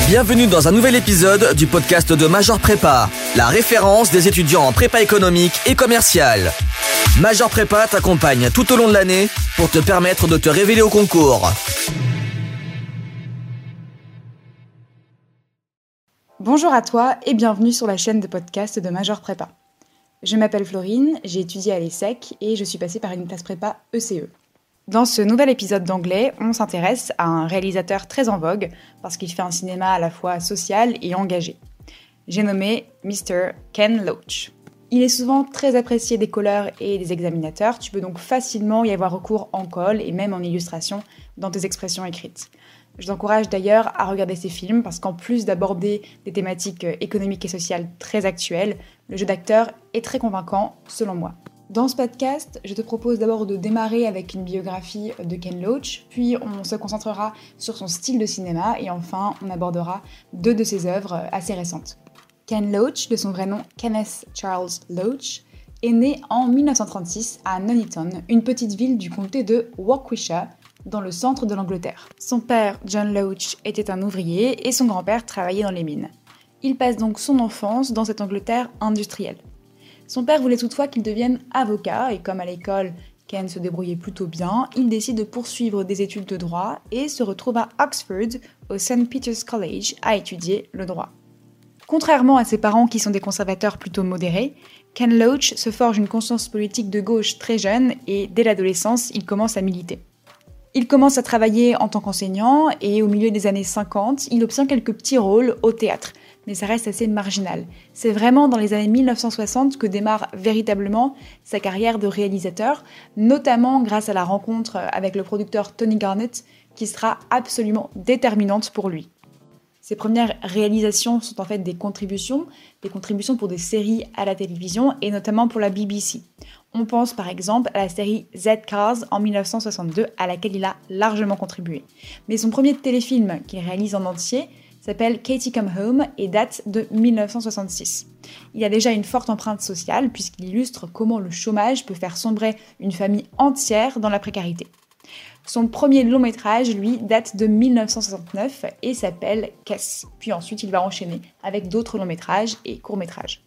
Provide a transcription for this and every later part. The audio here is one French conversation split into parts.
Bienvenue dans un nouvel épisode du podcast de Major Prépa, la référence des étudiants en prépa économique et commerciale. Major Prépa t'accompagne tout au long de l'année pour te permettre de te révéler au concours. Bonjour à toi et bienvenue sur la chaîne de podcast de Major Prépa. Je m'appelle Florine, j'ai étudié à l'ESSEC et je suis passée par une classe prépa ECE. Dans ce nouvel épisode d'anglais, on s'intéresse à un réalisateur très en vogue parce qu'il fait un cinéma à la fois social et engagé. J'ai nommé Mr. Ken Loach. Il est souvent très apprécié des colleurs et des examinateurs, tu peux donc facilement y avoir recours en colle et même en illustration dans tes expressions écrites. Je t'encourage d'ailleurs à regarder ces films parce qu'en plus d'aborder des thématiques économiques et sociales très actuelles, le jeu d'acteur est très convaincant selon moi. Dans ce podcast, je te propose d'abord de démarrer avec une biographie de Ken Loach, puis on se concentrera sur son style de cinéma et enfin on abordera deux de ses œuvres assez récentes. Ken Loach, de son vrai nom Kenneth Charles Loach, est né en 1936 à Nuneaton, une petite ville du comté de Waukesha, dans le centre de l'Angleterre. Son père, John Loach, était un ouvrier et son grand-père travaillait dans les mines. Il passe donc son enfance dans cette Angleterre industrielle. Son père voulait toutefois qu'il devienne avocat et comme à l'école, Ken se débrouillait plutôt bien, il décide de poursuivre des études de droit et se retrouve à Oxford, au St. Peter's College, à étudier le droit. Contrairement à ses parents qui sont des conservateurs plutôt modérés, Ken Loach se forge une conscience politique de gauche très jeune et dès l'adolescence, il commence à militer. Il commence à travailler en tant qu'enseignant et au milieu des années 50, il obtient quelques petits rôles au théâtre. Mais ça reste assez marginal. C'est vraiment dans les années 1960 que démarre véritablement sa carrière de réalisateur, notamment grâce à la rencontre avec le producteur Tony Garnett, qui sera absolument déterminante pour lui. Ses premières réalisations sont en fait des contributions pour des séries à la télévision et notamment pour la BBC. On pense par exemple à la série Z-Cars en 1962 à laquelle il a largement contribué. Mais son premier téléfilm qu'il réalise en entier s'appelle Katie Come Home et date de 1966. Il a déjà une forte empreinte sociale puisqu'il illustre comment le chômage peut faire sombrer une famille entière dans la précarité. Son premier long métrage, lui, date de 1969 et s'appelle Kess. Puis ensuite, il va enchaîner avec d'autres longs métrages et courts métrages.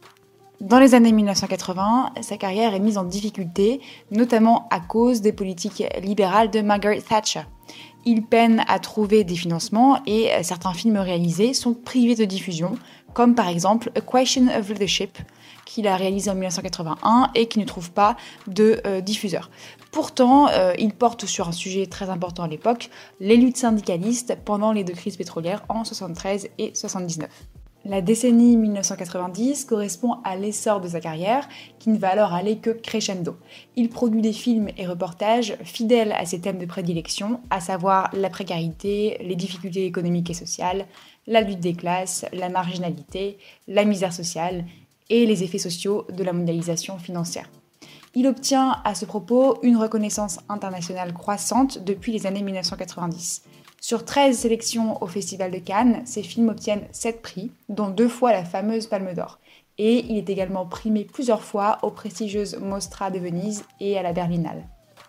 Dans les années 1980, sa carrière est mise en difficulté, notamment à cause des politiques libérales de Margaret Thatcher. Il peine à trouver des financements et certains films réalisés sont privés de diffusion, comme par exemple A Question of Leadership, qu'il a réalisé en 1981 et qui ne trouve pas de diffuseur. Pourtant, il porte sur un sujet très important à l'époque, les luttes syndicalistes pendant les deux crises pétrolières en 73 et 79. La décennie 1990 correspond à l'essor de sa carrière, qui ne va alors aller que crescendo. Il produit des films et reportages fidèles à ses thèmes de prédilection, à savoir la précarité, les difficultés économiques et sociales, la lutte des classes, la marginalité, la misère sociale et les effets sociaux de la mondialisation financière. Il obtient à ce propos une reconnaissance internationale croissante depuis les années 1990. Sur 13 sélections au Festival de Cannes, ses films obtiennent 7 prix, dont 2 fois la fameuse Palme d'Or. Et il est également primé plusieurs fois aux prestigieuses Mostra de Venise et à la Berlinale.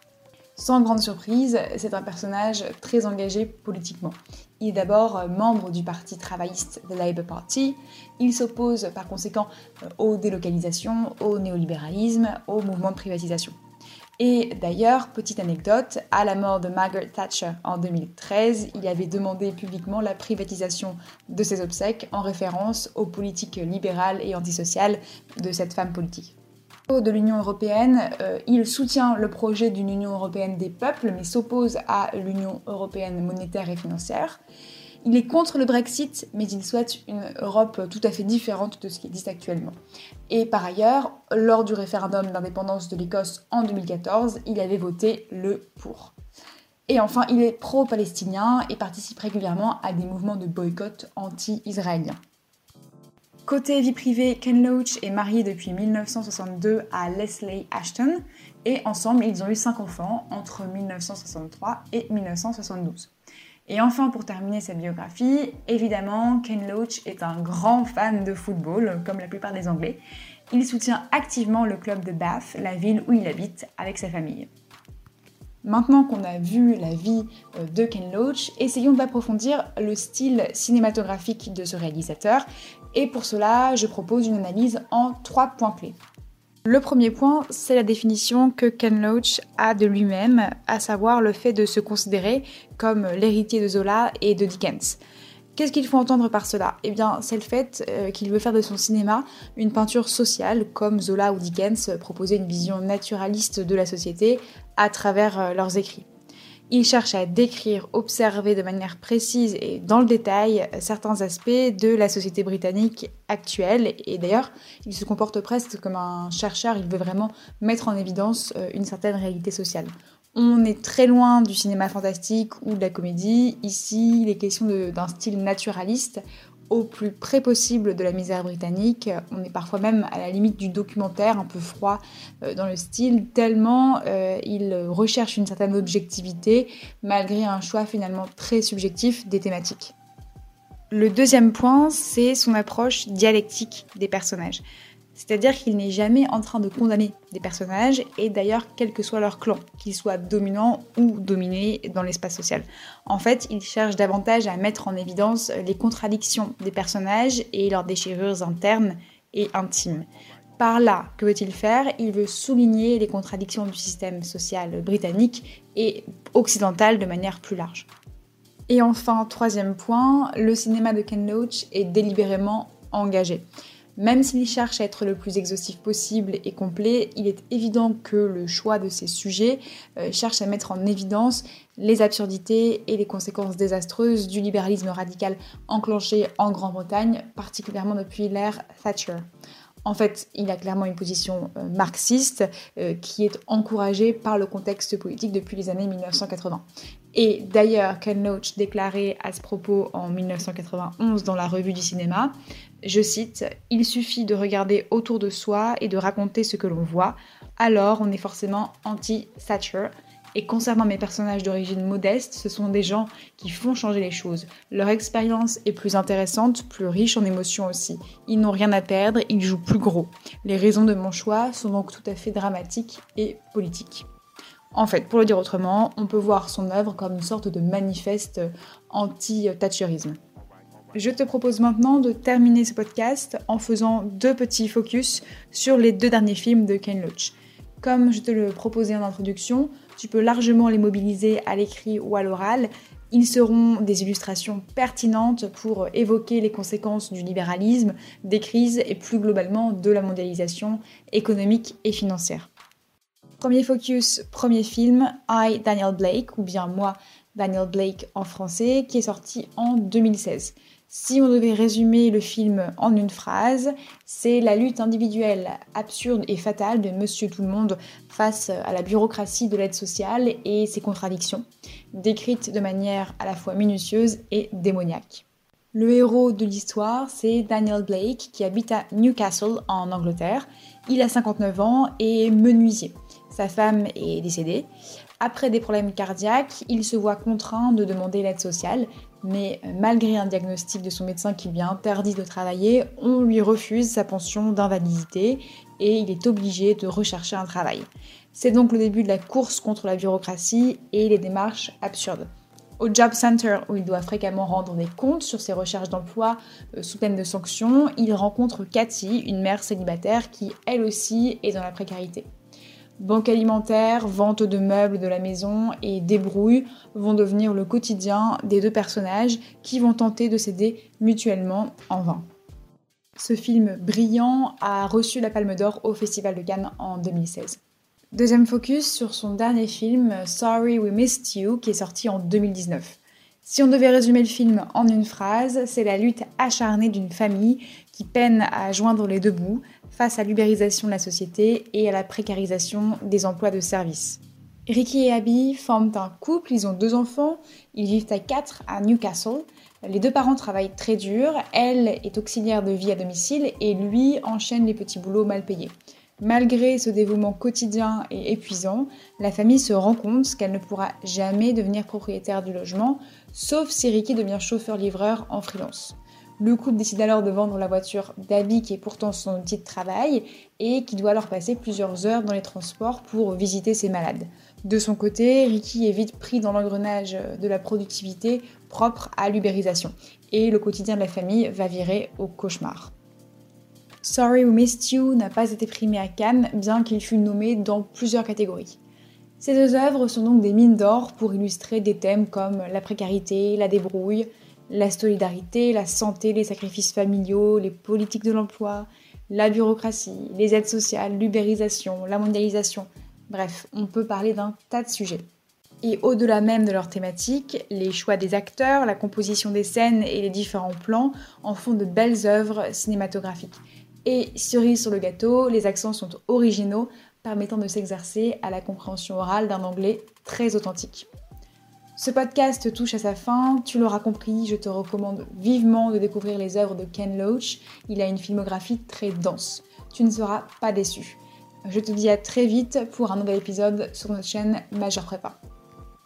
Sans grande surprise, c'est un personnage très engagé politiquement. Il est d'abord membre du parti travailliste The Labour Party. Il s'oppose par conséquent aux délocalisations, au néolibéralisme, au mouvement de privatisation. Et d'ailleurs, petite anecdote, à la mort de Margaret Thatcher en 2013, il avait demandé publiquement la privatisation de ses obsèques en référence aux politiques libérales et antisociales de cette femme politique. De l'Union européenne, il soutient le projet d'une Union européenne des peuples, mais s'oppose à l'Union européenne monétaire et financière. Il est contre le Brexit, mais il souhaite une Europe tout à fait différente de ce qui existe actuellement. Et par ailleurs, lors du référendum d'indépendance de l'Écosse en 2014, il avait voté le pour. Et enfin, il est pro-palestinien et participe régulièrement à des mouvements de boycott anti-israéliens. Côté vie privée, Ken Loach est marié depuis 1962 à Leslie Ashton et ensemble, ils ont eu 5 enfants entre 1963 et 1972. Et enfin, pour terminer cette biographie, évidemment, Ken Loach est un grand fan de football, comme la plupart des Anglais. Il soutient activement le club de Bath, la ville où il habite, avec sa famille. Maintenant qu'on a vu la vie de Ken Loach, essayons d'approfondir le style cinématographique de ce réalisateur. Et pour cela, je propose une analyse en 3 points clés. Le premier point, c'est la définition que Ken Loach a de lui-même, à savoir le fait de se considérer comme l'héritier de Zola et de Dickens. Qu'est-ce qu'il faut entendre par cela ? Eh bien, c'est le fait qu'il veut faire de son cinéma une peinture sociale, comme Zola ou Dickens proposaient une vision naturaliste de la société à travers leurs écrits. Il cherche à décrire, observer de manière précise et dans le détail certains aspects de la société britannique actuelle. Et d'ailleurs, il se comporte presque comme un chercheur, il veut vraiment mettre en évidence une certaine réalité sociale. On est très loin du cinéma fantastique ou de la comédie. Ici, il est question d'un style naturaliste, au plus près possible de la misère britannique. On est parfois même à la limite du documentaire, un peu froid dans le style, tellement il recherche une certaine objectivité, malgré un choix finalement très subjectif des thématiques. Le deuxième point, c'est son approche dialectique des personnages. C'est-à-dire qu'il n'est jamais en train de condamner des personnages, et d'ailleurs quel que soit leur clan, qu'ils soient dominants ou dominés dans l'espace social. En fait, il cherche davantage à mettre en évidence les contradictions des personnages et leurs déchirures internes et intimes. Par là, que veut-il faire ? Il veut souligner les contradictions du système social britannique et occidental de manière plus large. Et enfin, troisième point, le cinéma de Ken Loach est délibérément engagé. Même s'il cherche à être le plus exhaustif possible et complet, il est évident que le choix de ses sujets cherche à mettre en évidence les absurdités et les conséquences désastreuses du libéralisme radical enclenché en Grande-Bretagne, particulièrement depuis l'ère Thatcher. En fait, il a clairement une position marxiste qui est encouragée par le contexte politique depuis les années 1980. Et d'ailleurs, Ken Loach déclarait à ce propos en 1991 dans la Revue du cinéma, je cite, « Il suffit de regarder autour de soi et de raconter ce que l'on voit, alors on est forcément anti-Thatcher. Et concernant mes personnages d'origine modeste, ce sont des gens qui font changer les choses. Leur expérience est plus intéressante, plus riche en émotions aussi. Ils n'ont rien à perdre, ils jouent plus gros. Les raisons de mon choix sont donc tout à fait dramatiques et politiques. » En fait, pour le dire autrement, on peut voir son œuvre comme une sorte de manifeste anti-thatcherisme. Je te propose maintenant de terminer ce podcast en faisant 2 petits focus sur les 2 derniers films de Ken Loach. Comme je te le proposais en introduction, tu peux largement les mobiliser à l'écrit ou à l'oral. Ils seront des illustrations pertinentes pour évoquer les conséquences du libéralisme, des crises et plus globalement de la mondialisation économique et financière. Premier focus, premier film, I, Daniel Blake, ou bien Moi, Daniel Blake en français, qui est sorti en 2016. Si on devait résumer le film en une phrase, c'est la lutte individuelle, absurde et fatale de Monsieur Tout-le-Monde face à la bureaucratie de l'aide sociale et ses contradictions, décrites de manière à la fois minutieuse et démoniaque. Le héros de l'histoire, c'est Daniel Blake, qui habite à Newcastle, en Angleterre. Il a 59 ans et est menuisier. Sa femme est décédée. Après des problèmes cardiaques, il se voit contraint de demander l'aide sociale, mais malgré un diagnostic de son médecin qui lui interdit de travailler, on lui refuse sa pension d'invalidité et il est obligé de rechercher un travail. C'est donc le début de la course contre la bureaucratie et les démarches absurdes. Au Job Center, où il doit fréquemment rendre des comptes sur ses recherches d'emploi sous peine de sanctions, il rencontre Cathy, une mère célibataire qui, elle aussi, est dans la précarité. Banque alimentaire, vente de meubles de la maison et débrouille vont devenir le quotidien des 2 personnages qui vont tenter de s'aider mutuellement en vain. Ce film brillant a reçu la Palme d'Or au Festival de Cannes en 2016. Deuxième focus sur son dernier film, Sorry We Missed You, qui est sorti en 2019. Si on devait résumer le film en une phrase, c'est la lutte acharnée d'une famille qui peine à joindre les 2 bouts face à l'ubérisation de la société et à la précarisation des emplois de service. Ricky et Abby forment un couple, ils ont 2 enfants, ils vivent à 4 à Newcastle. Les 2 parents travaillent très dur, elle est auxiliaire de vie à domicile et lui enchaîne les petits boulots mal payés. Malgré ce dévouement quotidien et épuisant, la famille se rend compte qu'elle ne pourra jamais devenir propriétaire du logement, sauf si Ricky devient chauffeur-livreur en freelance. Le couple décide alors de vendre la voiture d'Abby qui est pourtant son outil de travail et qui doit alors passer plusieurs heures dans les transports pour visiter ses malades. De son côté, Ricky est vite pris dans l'engrenage de la productivité propre à l'ubérisation et le quotidien de la famille va virer au cauchemar. Sorry We Missed You n'a pas été primé à Cannes, bien qu'il fût nommé dans plusieurs catégories. Ces deux œuvres sont donc des mines d'or pour illustrer des thèmes comme la précarité, la débrouille, la solidarité, la santé, les sacrifices familiaux, les politiques de l'emploi, la bureaucratie, les aides sociales, l'ubérisation, la mondialisation. Bref, on peut parler d'un tas de sujets. Et au-delà même de leur thématique, les choix des acteurs, la composition des scènes et les différents plans en font de belles œuvres cinématographiques. Et cerise sur le gâteau, les accents sont originaux, permettant de s'exercer à la compréhension orale d'un anglais très authentique. Ce podcast touche à sa fin, tu l'auras compris, je te recommande vivement de découvrir les œuvres de Ken Loach, il a une filmographie très dense, tu ne seras pas déçu. Je te dis à très vite pour un nouvel épisode sur notre chaîne Major Prépa.